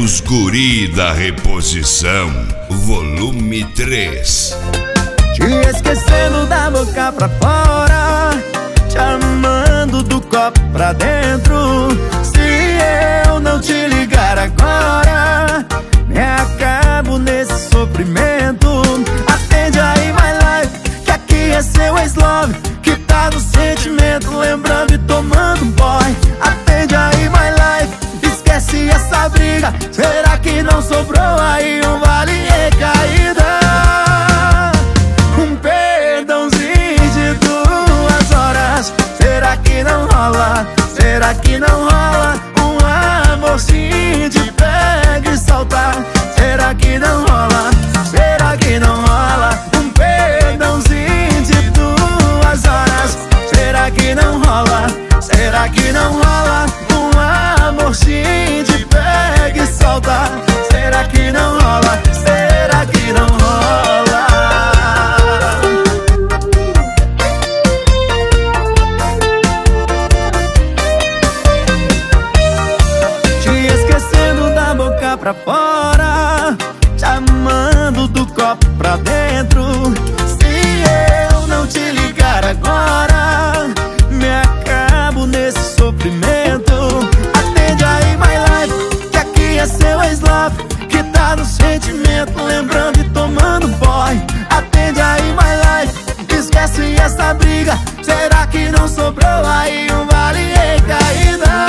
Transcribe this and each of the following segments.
Os Guri da Reposição, volume 3. Te esquecendo da boca pra fora, te amando do copo pra dentro. Se eu não te ligar agora, me acabo nesse sofrimento. Atende aí, my life, que aqui é seu ex-love, que tá no sentimento, lembrando e tomando um boy. Atende aí, my life, esquece essa briga. Será que não sobrou aí um vale recaída? Um perdãozinho de 2 horas. Será que não rola? Será que não rola? Um amorzinho de pega e soltar. Será que não rola? Será que não rola? Um perdãozinho de 2 horas. Será que não rola? Será que não rola? Um amorzinho de pega e solta. Será que não rola? Será que não rola? Te esquecendo da boca pra fora, te amando do copo pra dentro. Se eu não te ligar agora, me acabo nesse sofrimento. Atende aí, my life, que aqui é seu ex-love, que tá no sentimento, lembrando e tomando boy. Atende aí, my life, esquece essa briga. Será que não sobrou aí um vale recaída?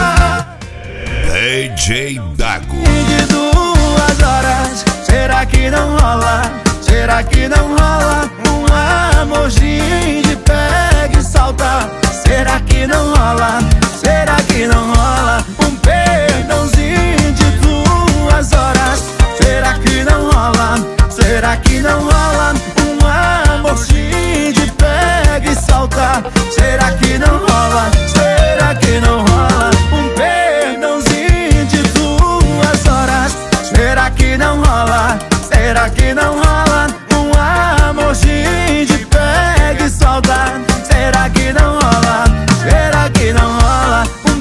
DJ Dago. De 2 horas, será que não rola? Será que não rola? Um amorzinho de pega e salta. Será que não rola? Será que não rola? Um perdãozinho de 2 horas. Será que não rola? Será que não rola? Um amorzinho de pega e salta. Será que não rola? Será que não rola? Um perdãozinho de 2 horas. Será que não rola? Será que não rola? Um amorzinho de pega e solta. Será que não rola? Será que não rola? Um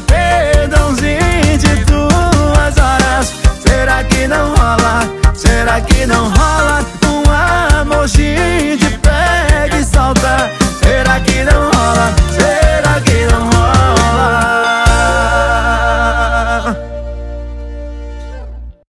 perdãozinho de 2 horas. Será que não rola? Será que não rola?